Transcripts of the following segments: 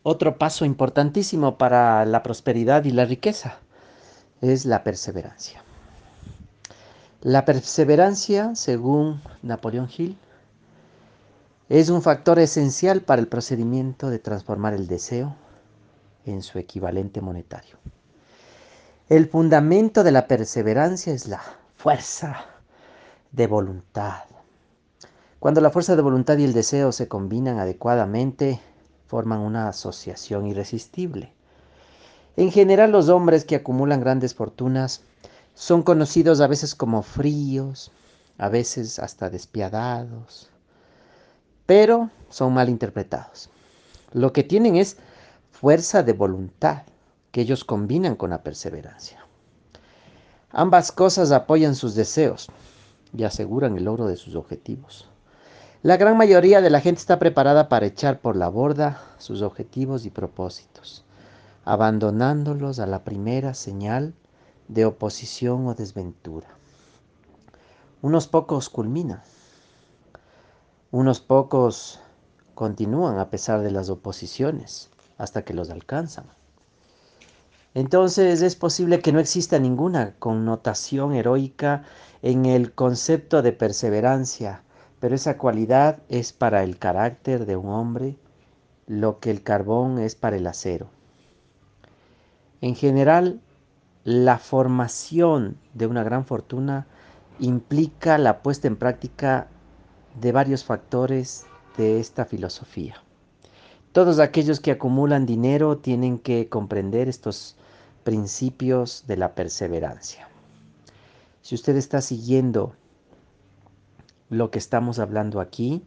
Otro paso importantísimo para la prosperidad y la riqueza es la perseverancia. La perseverancia, según Napoleón Hill, es un factor esencial para el procedimiento de transformar el deseo en su equivalente monetario. El fundamento de la perseverancia es la fuerza de voluntad. Cuando la fuerza de voluntad y el deseo se combinan adecuadamente, forman una asociación irresistible. En general, los hombres que acumulan grandes fortunas son conocidos a veces como fríos, a veces hasta despiadados, pero son mal interpretados. Lo que tienen es fuerza de voluntad, que ellos combinan con la perseverancia. Ambas cosas apoyan sus deseos y aseguran el logro de sus objetivos. La gran mayoría de la gente está preparada para echar por la borda sus objetivos y propósitos, abandonándolos a la primera señal de oposición o desventura. Unos pocos culminan, unos pocos continúan a pesar de las oposiciones hasta que los alcanzan. Entonces es posible que no exista ninguna connotación heroica en el concepto de perseverancia, pero esa cualidad es para el carácter de un hombre lo que el carbón es para el acero. En general, la formación de una gran fortuna implica la puesta en práctica de varios factores de esta filosofía. Todos aquellos que acumulan dinero tienen que comprender estos principios de la perseverancia. Si usted está siguiendo lo que estamos hablando aquí,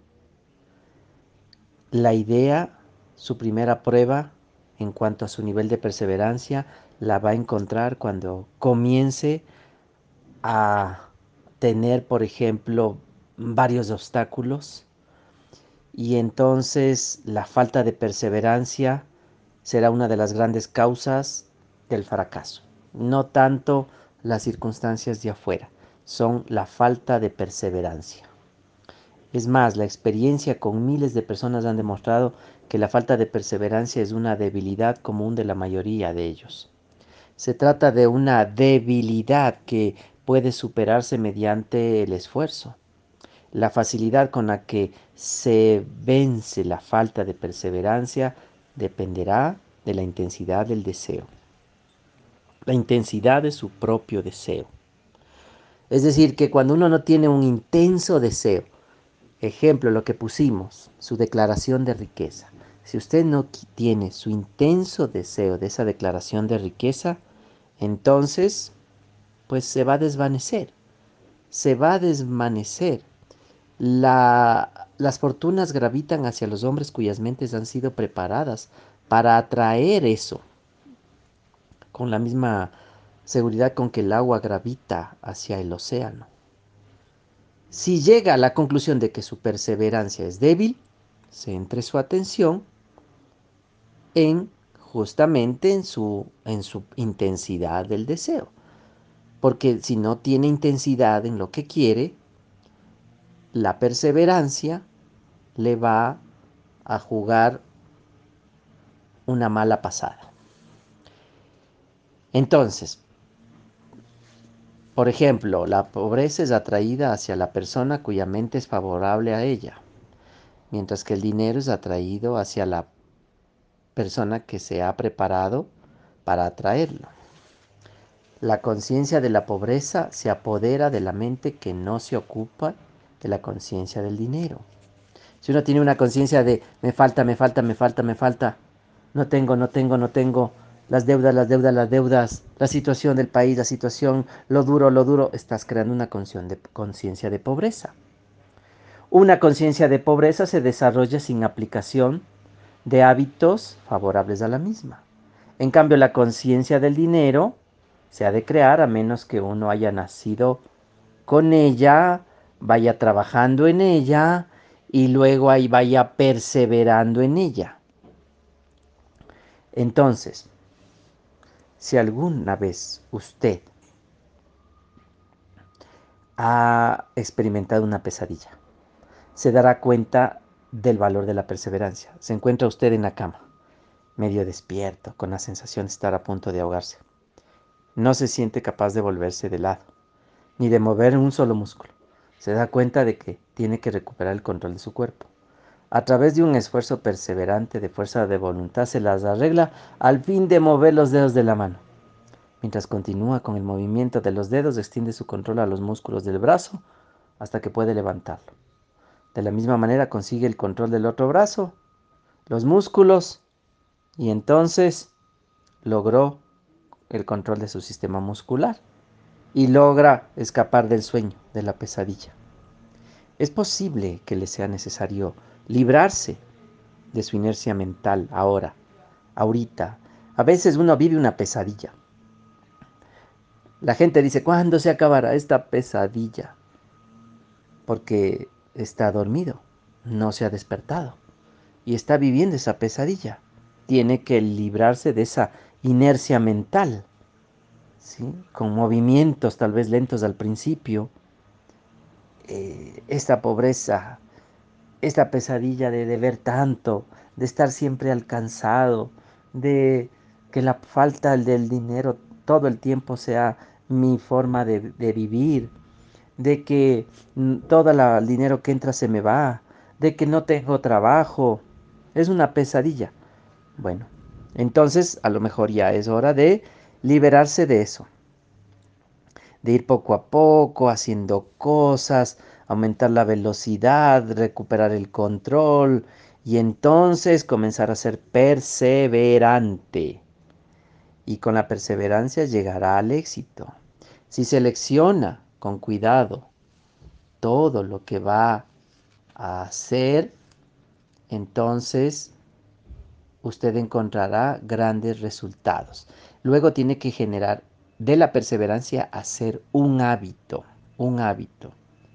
la idea, su primera prueba en cuanto a su nivel de perseverancia, la va a encontrar cuando comience a tener, por ejemplo, varios obstáculos y entonces la falta de perseverancia será una de las grandes causas del fracaso. No tanto las circunstancias de afuera, son la falta de perseverancia. Es más, la experiencia con miles de personas han demostrado que la falta de perseverancia es una debilidad común de la mayoría de ellos. Se trata de una debilidad que puede superarse mediante el esfuerzo. La facilidad con la que se vence la falta de perseverancia dependerá de la intensidad del deseo, la intensidad de su propio deseo. Es decir, que cuando uno no tiene un intenso deseo, ejemplo, lo que pusimos, su declaración de riqueza. Si usted no tiene su intenso deseo de esa declaración de riqueza, entonces, pues se va a desvanecer. Se va a desvanecer. Las fortunas gravitan hacia los hombres cuyas mentes han sido preparadas para atraer eso, con la misma seguridad con que el agua gravita hacia el océano. Si llega a la conclusión de que su perseverancia es débil, centre su atención en justamente en su intensidad del deseo. Porque si no tiene intensidad en lo que quiere, la perseverancia le va a jugar una mala pasada. Entonces, por ejemplo, la pobreza es atraída hacia la persona cuya mente es favorable a ella, mientras que el dinero es atraído hacia la persona que se ha preparado para atraerlo. La conciencia de la pobreza se apodera de la mente que no se ocupa de la conciencia del dinero. Si uno tiene una conciencia de me falta, me falta, me falta, me falta, no tengo, no tengo, no tengo, las deudas, las deudas, las deudas, la situación del país, la situación, lo duro, estás creando una conciencia de pobreza. Una conciencia de pobreza se desarrolla sin aplicación de hábitos favorables a la misma. En cambio, la conciencia del dinero se ha de crear a menos que uno haya nacido con ella, vaya trabajando en ella y luego ahí vaya perseverando en ella. Entonces, si alguna vez usted ha experimentado una pesadilla, se dará cuenta del valor de la perseverancia. Se encuentra usted en la cama, medio despierto, con la sensación de estar a punto de ahogarse. No se siente capaz de volverse de lado, ni de mover un solo músculo. Se da cuenta de que tiene que recuperar el control de su cuerpo. A través de un esfuerzo perseverante de fuerza de voluntad se las arregla al fin de mover los dedos de la mano. Mientras continúa con el movimiento de los dedos, extiende su control a los músculos del brazo hasta que puede levantarlo. De la misma manera consigue el control del otro brazo, los músculos, y entonces logró el control de su sistema muscular y logra escapar del sueño, de la pesadilla. Es posible que le sea necesario librarse de su inercia mental ahora, ahorita. A veces uno vive una pesadilla. La gente dice, ¿cuándo se acabará esta pesadilla? Porque está dormido, no se ha despertado y está viviendo esa pesadilla. Tiene que librarse de esa inercia mental, ¿sí? Con movimientos tal vez lentos al principio. Esta pobreza, esta pesadilla de deber tanto, de estar siempre alcanzado, de que la falta del dinero todo el tiempo sea mi forma de vivir, de que todo el dinero que entra se me va, de que no tengo trabajo. Es una pesadilla. Bueno, entonces a lo mejor ya es hora de liberarse de eso, de ir poco a poco haciendo cosas, aumentar la velocidad, recuperar el control y entonces comenzar a ser perseverante. Y con la perseverancia llegará al éxito. Si selecciona con cuidado todo lo que va a hacer, entonces usted encontrará grandes resultados. Luego tiene que generar de la perseverancia hacer un hábito, un hábito.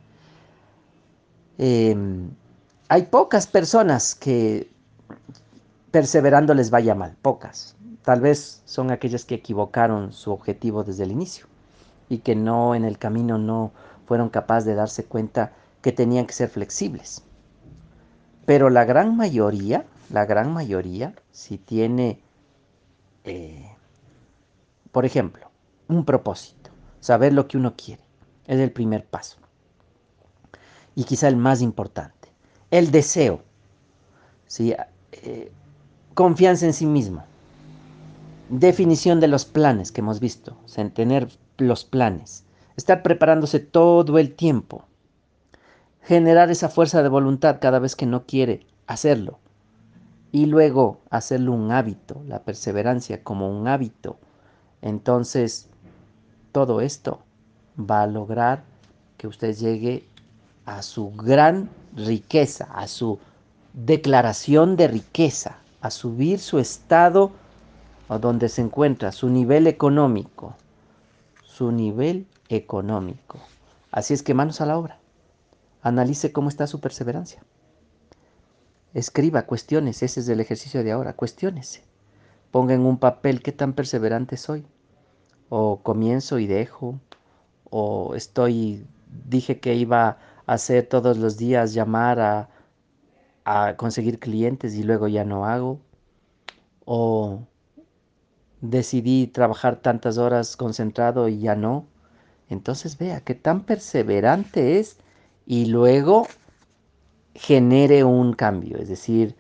Eh, Hay pocas personas que perseverando les vaya mal, pocas. Tal vez son aquellas que equivocaron su objetivo desde el inicio y que no en el camino no fueron capaces de darse cuenta que tenían que ser flexibles. Pero la gran mayoría, si tiene, eh, por ejemplo, un propósito, saber lo que uno quiere, es el primer paso. Y quizá el más importante, el deseo, ¿sí? Confianza en sí mismo, definición de los planes que hemos visto, o sea, tener los planes, estar preparándose todo el tiempo, generar esa fuerza de voluntad cada vez que no quiere hacerlo y luego hacerlo un hábito, la perseverancia como un hábito. Entonces, todo esto va a lograr que usted llegue a su gran riqueza, a su declaración de riqueza, a subir su estado o donde se encuentra, su nivel económico, su nivel económico. Así es que manos a la obra. Analice cómo está su perseverancia. Escriba, cuestiones, ese es el ejercicio de ahora, cuestiónese. Ponga en un papel qué tan perseverante soy. O comienzo y dejo, o dije que iba a hacer todos los días llamar a conseguir clientes y luego ya no hago, o decidí trabajar tantas horas concentrado y ya no. Entonces vea qué tan perseverante es y luego genere un cambio, es decir,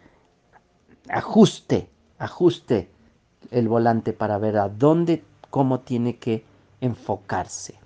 ajuste el volante para ver a dónde, cómo tiene que enfocarse.